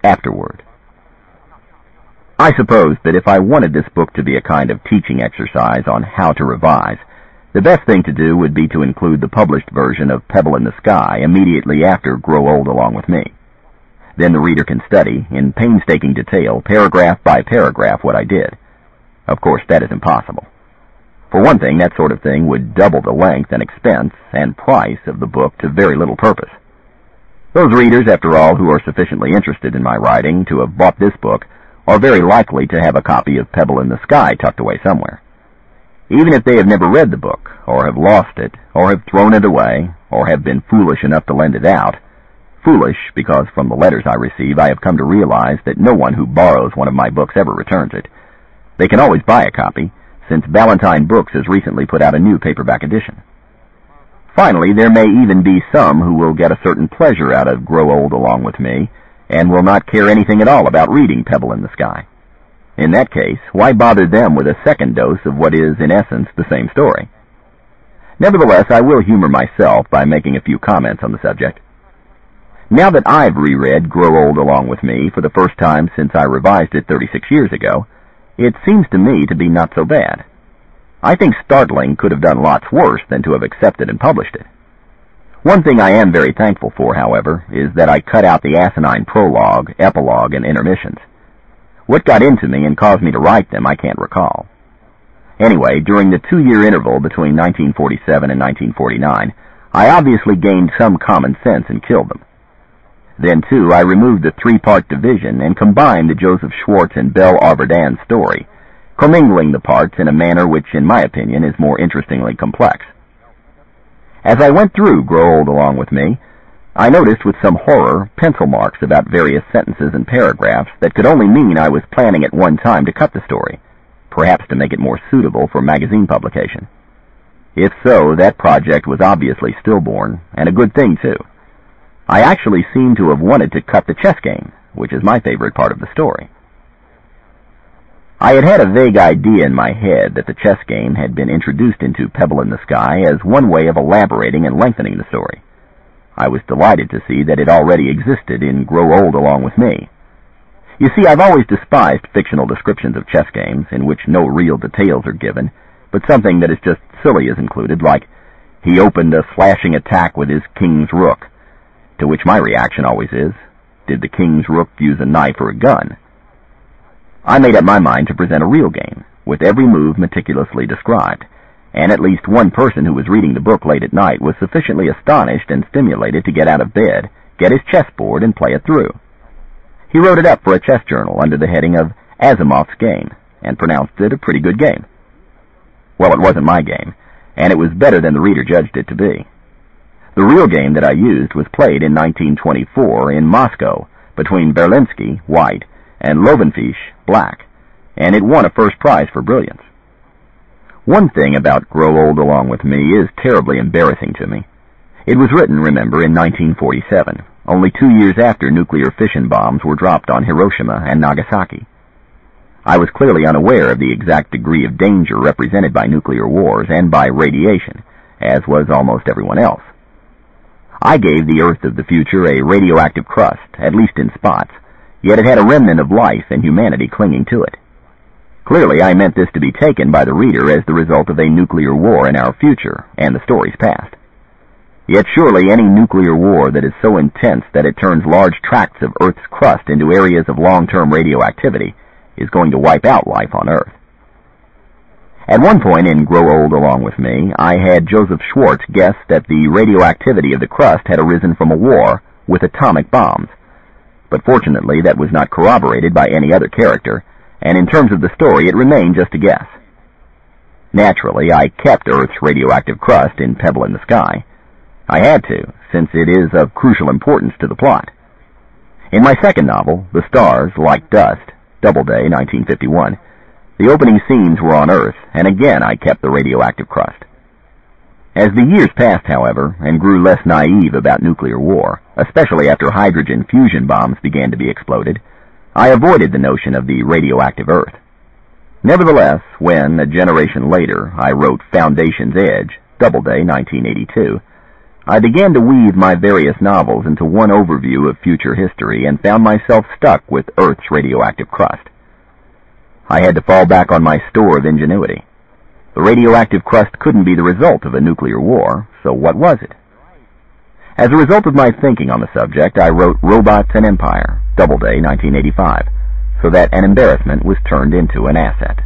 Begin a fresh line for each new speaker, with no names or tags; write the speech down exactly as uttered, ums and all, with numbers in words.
afterward. I suppose that if I wanted this book to be a kind of teaching exercise on how to revise, the best thing to do would be to include the published version of Pebble in the Sky immediately after Grow Old Along with Me. Then the reader can study, in painstaking detail, paragraph by paragraph, what I did. Of course, that is impossible. For one thing, that sort of thing would double the length and expense and price of the book to very little purpose. Those readers, after all, who are sufficiently interested in my writing to have bought this book are very likely to have a copy of Pebble in the Sky tucked away somewhere. Even if they have never read the book, or have lost it, or have thrown it away, or have been foolish enough to lend it out, foolish because from the letters I receive I have come to realize that no one who borrows one of my books ever returns it, they can always buy a copy, since Ballantine Books has recently put out a new paperback edition. Finally, there may even be some who will get a certain pleasure out of Grow Old Along with Me, and will not care anything at all about reading Pebble in the Sky. In that case, why bother them with a second dose of what is, in essence, the same story? Nevertheless, I will humor myself by making a few comments on the subject. Now that I've reread Grow Old Along with Me for the first time since I revised it thirty-six years ago, it seems to me to be not so bad. I think Startling could have done lots worse than to have accepted and published it. One thing I am very thankful for, however, is that I cut out the asinine prologue, epilogue, and intermissions. What got into me and caused me to write them, I can't recall. Anyway, during the two-year interval between nineteen forty-seven and nineteen forty-nine, I obviously gained some common sense and killed them. Then, too, I removed the three-part division and combined the Joseph Schwartz and Belle Arverdin story, commingling the parts in a manner which, in my opinion, is more interestingly complex. As I went through Grow Old Along with Me, I noticed with some horror pencil marks about various sentences and paragraphs that could only mean I was planning at one time to cut the story, perhaps to make it more suitable for magazine publication. If so, that project was obviously stillborn, and a good thing, too. I actually seem to have wanted to cut the chess game, which is my favorite part of the story. I had had a vague idea in my head that the chess game had been introduced into Pebble in the Sky as one way of elaborating and lengthening the story. I was delighted to see that it already existed in Grow Old Along with Me. You see, I've always despised fictional descriptions of chess games in which no real details are given, but something that is just silly is included, like, he opened a slashing attack with his king's rook, to which my reaction always is, did the king's rook use a knife or a gun? I made up my mind to present a real game, with every move meticulously described, and at least one person who was reading the book late at night was sufficiently astonished and stimulated to get out of bed, get his chessboard, and play it through. He wrote it up for a chess journal under the heading of Asimov's Game, and pronounced it a pretty good game. Well, it wasn't my game, and it was better than the reader judged it to be. The real game that I used was played in nineteen twenty-four in Moscow between Berlinsky, white, and Lovenfish, black, and it won a first prize for brilliance. One thing about Grow Old Along with Me is terribly embarrassing to me. It was written, remember, in nineteen forty-seven, only two years after nuclear fission bombs were dropped on Hiroshima and Nagasaki. I was clearly unaware of the exact degree of danger represented by nuclear wars and by radiation, as was almost everyone else. I gave the Earth of the future a radioactive crust, at least in spots, yet it had a remnant of life and humanity clinging to it. Clearly, I meant this to be taken by the reader as the result of a nuclear war in our future and the story's past. Yet surely any nuclear war that is so intense that it turns large tracts of Earth's crust into areas of long-term radioactivity is going to wipe out life on Earth. At one point in Grow Old Along with Me, I had Joseph Schwartz guess that the radioactivity of the crust had arisen from a war with atomic bombs, but fortunately that was not corroborated by any other character, and in terms of the story it remained just a guess. Naturally, I kept Earth's radioactive crust in Pebble in the Sky. I had to, since it is of crucial importance to the plot. In my second novel, The Stars Like Dust, Doubleday, nineteen fifty-one, the opening scenes were on Earth, and again I kept the radioactive crust. As the years passed, however, and grew less naive about nuclear war, especially after hydrogen fusion bombs began to be exploded, I avoided the notion of the radioactive Earth. Nevertheless, when, a generation later, I wrote Foundation's Edge, Doubleday, nineteen eighty-two, I began to weave my various novels into one overview of future history and found myself stuck with Earth's radioactive crust. I had to fall back on my store of ingenuity. The radioactive crust couldn't be the result of a nuclear war, so what was it? As a result of my thinking on the subject, I wrote Robots and Empire, Doubleday, nineteen eighty-five, so that an embarrassment was turned into an asset.